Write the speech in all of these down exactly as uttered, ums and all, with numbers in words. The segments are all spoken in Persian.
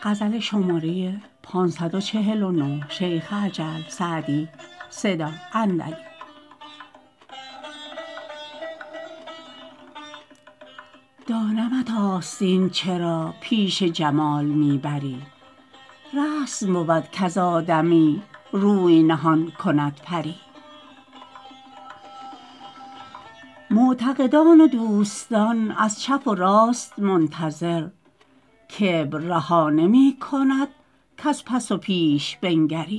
دانمت آستین چرا پیش جمال می بری رسم بود کز آدمی روی نهان کند پری معتقدان و دوستان از چپ و راست منتظر کبر رها نمی کند کز پس و پیش بنگری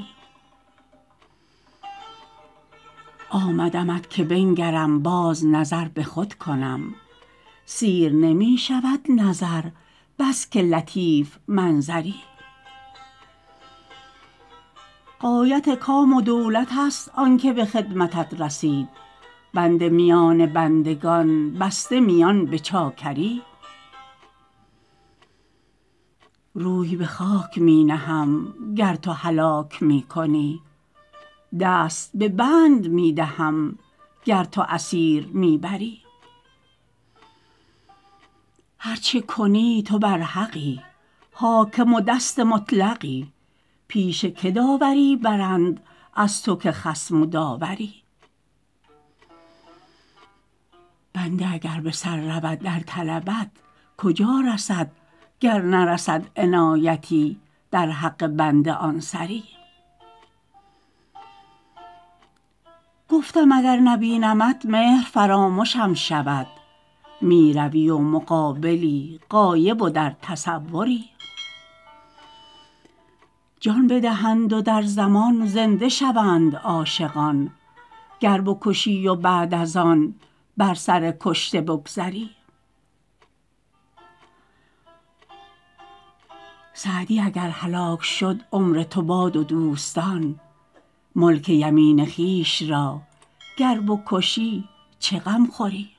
آمدمت که بنگرم باز نظر به خود کنم سیر نمی شود نظر بس که لطیف منظری غایت کام و دولت است آنکه به خدمتت رسید بنده میان بندگان بسته میان به چاکری روی به خاک می نهم گر تو هلاک می کنی دست به بند می دهم گر تو اسیر می بری هر چه کنی تو بر حقی حاکم و دست مطلقی پیش که داوری برند از تو که خصم و داوری بنده اگر به سر رود در طلبت کجا رسد گر نرسد عنایتی در حق بنده آن سری گفتم اگر نبینمت مهر فرامشم شود می روی و مقابلی غایب و در تصوری جان بدهند و در زمان زنده شوند عاشقان گر بکشی و بعد از آن بر سر کشته بگذری سعدی اگر هلاک شد عمر تو باد و دوستان ملک یمین خویش را گر بکشی چه غم خوری